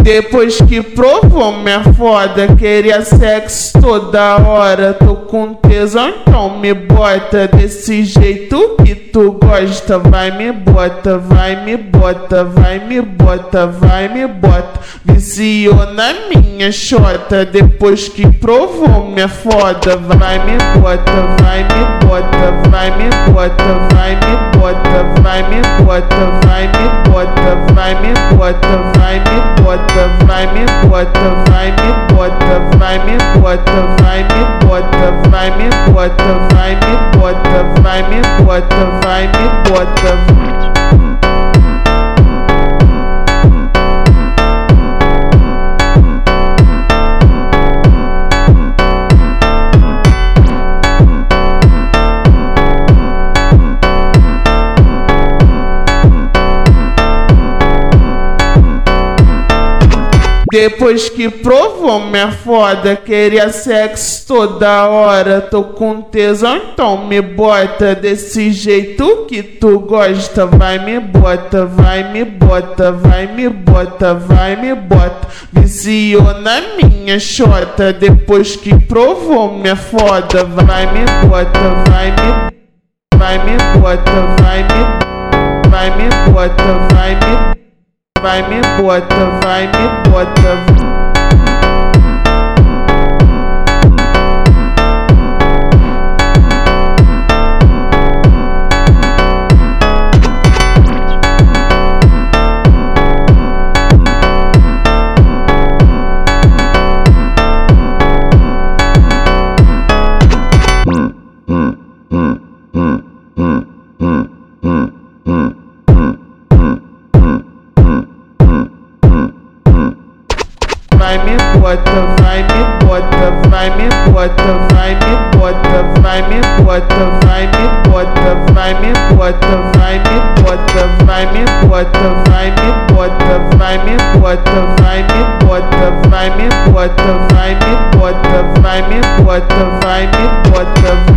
Depois que provou minha foda, queria sexo toda hora. Tô com tesão, então me bota desse jeito que tu gosta. Vai me bota, vai me bota, vai me bota, vai me bota. Viciou na minha xota, depois que provou minha foda. Vai me bota, vai me bota, vai me bota, vai me bota, vai me bota, vai me bota, vai me bota, vai me bota, vai me bota, vai me bota, vai me bota, vai me bota, vai me bota, vai me bota, vai me bota, vai me bota. Depois que provou minha foda, queria sexo toda hora. Tô com tesão, então me bota desse jeito que tu gosta. Vai me bota, vai me bota, vai me bota, vai me bota. Viciou na minha xota, depois que provou minha foda. Vai me bota, vai me bota, vai me bota, vai me bota, vai me vai me bota, vai me bota. Vai me bota, vai me bota, vai me bota, vai me bota, vai me bota, vai me bota, vai me bota, vai me bota, vai me bota, vai me bota, vai me bota, vai me bota, vai me bota, vai me bota, vai me bota, vai me bota.